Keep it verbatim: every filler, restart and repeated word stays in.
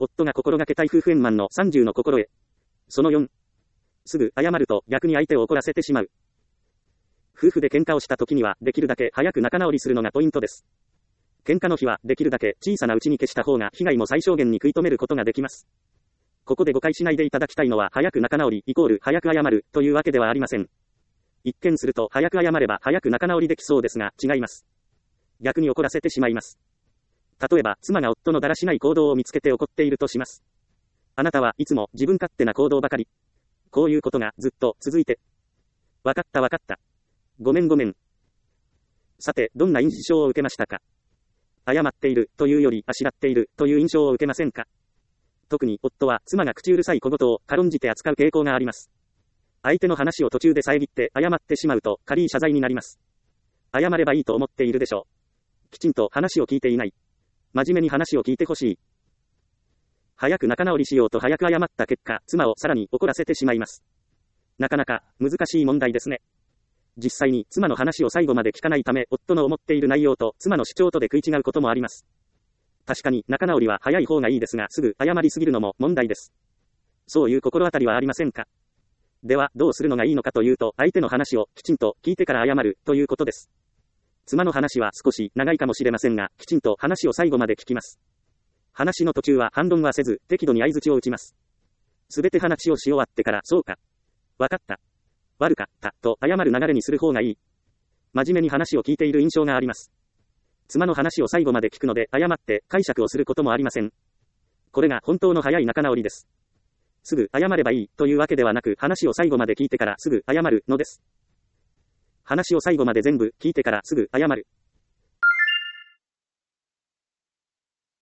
夫が心がけたい夫婦円満のさんじゅうの心得。そのよん。すぐ謝ると逆に相手を怒らせてしまう。夫婦で喧嘩をした時にはできるだけ早く仲直りするのがポイントです。喧嘩の日はできるだけ小さなうちに消した方が被害も最小限に食い止めることができます。ここで誤解しないでいただきたいのは早く仲直りイコール早く謝るというわけではありません。一見すると早く謝れば早く仲直りできそうですが違います。逆に怒らせてしまいます。例えば妻が夫のだらしない行動を見つけて怒っているとします。あなたはいつも自分勝手な行動ばかり。こういうことがずっと続いて。わかったわかった。ごめんごめん。さて、どんな印象を受けましたか？謝っているというよりあしらっているという印象を受けませんか？特に夫は妻が口うるさい小言を軽んじて扱う傾向があります。相手の話を途中で遮って謝ってしまうと軽い謝罪になります。謝ればいいと思っているでしょう。きちんと話を聞いていない。真面目に話を聞いてほしい。早く仲直りしようと早く謝った結果、妻をさらに怒らせてしまいます。なかなか難しい問題ですね。実際に妻の話を最後まで聞かないため、夫の思っている内容と妻の主張とで食い違うこともあります。確かに仲直りは早い方がいいですが、すぐ謝りすぎるのも問題です。そういう心当たりはありませんか？では、どうするのがいいのかというと、相手の話をきちんと聞いてから謝るということです。妻の話は少し長いかもしれませんが、きちんと話を最後まで聞きます。話の途中は反論はせず、適度に相槌を打ちます。すべて話をし終わってから、そうか。わかった。悪かった、と謝る流れにする方がいい。真面目に話を聞いている印象があります。妻の話を最後まで聞くので、謝って解釈をすることもありません。これが本当の早い仲直りです。すぐ謝ればいいというわけではなく、話を最後まで聞いてからすぐ謝るのです。話を最後まで全部聞いてからすぐ謝る。